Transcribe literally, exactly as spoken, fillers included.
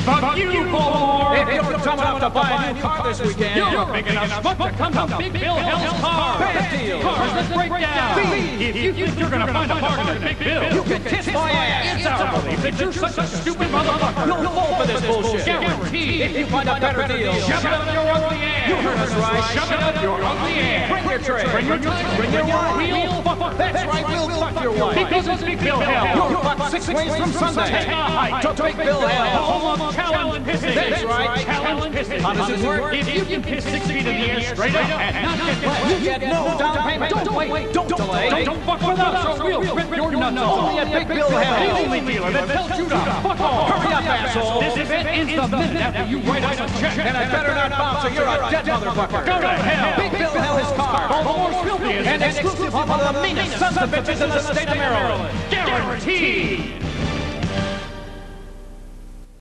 Fuck you, Baltimore! If you're dumb enough to buy a new car this weekend, you're big enough schmuck to come to Big Bill Hell's car! Bad deal! Cars that break down! If you think you're gonna find a bargain at Big Bill, You can kiss my ass! it's our belief that you're such a stupid motherfucker! You'll fall for this bullshit! Guaranteed! If you find a better deal, Shove it up your ugly ass! You heard us right! Shove it up your ugly ass! Bring your tray! Bring your tray! Bring your wife! We'll fuck That's right, we'll fuck your wife! Because it's Big Bill Hell! You're fucked six ways from Sunday! Take a hike To Big Bill Hell! home of Callan pissing! That's right. Callan pissing! How does it work? If you can piss six feet in the air straight up and not get wet, You get no down payment! Don't wait! Don't delay! Don't, don't fuck with us, or we'll rip your nuts off. Only at Big Bill The Hell! only dealer that tells you to fuck off. Hurry up, asshole! This event ends the minute after you write us a check. And I better not bounce or you're a dead motherfucker! Go to hell. Big Bill Hell is car! Baltimore's filthiest And exclusive home of the meanest sons of bitches in the state of Maryland! Guaranteed.